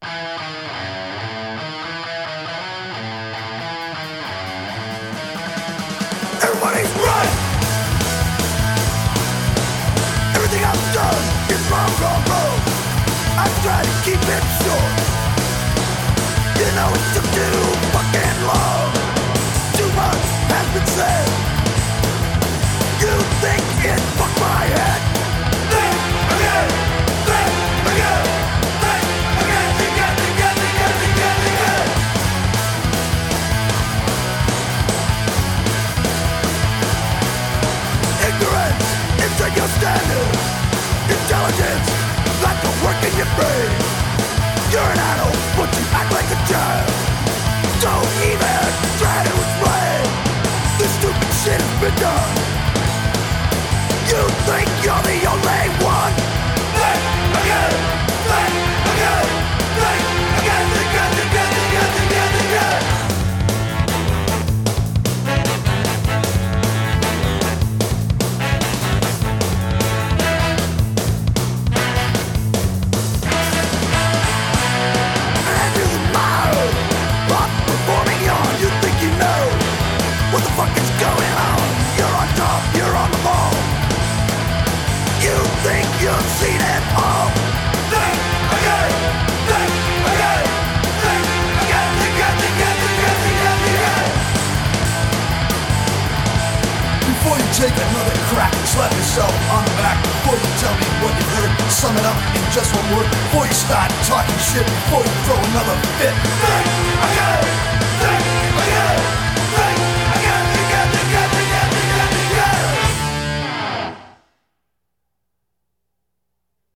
Everybody's right. Everything I've done is wrong, wrong, wrong. I try to keep it short. You know it took too fucking long. Too much has been said. You think it fucked my head? Think again, think again, think again, think again, think again, think again, think again, think again. Ignorance is in your standard. Intelligence like a work in your brain. You're an adult, but you act like a child. Don't even try to explain. This stupid shit has been done. You think you're the only one? Think again, think again, think again, think again, think again, think again, think again, think again. And you're the mile, not performing on. You think you know what the fuck is going on? You're on top, you're on the ball. You think you've seen it all? Think again, think again, think again, think again, think again, think again, think again, think again. Before you take another crack, slap yourself on the back. Before you tell me what you heard, sum it up in just one word. Before you start talking shit, before you throw another fit. Think again.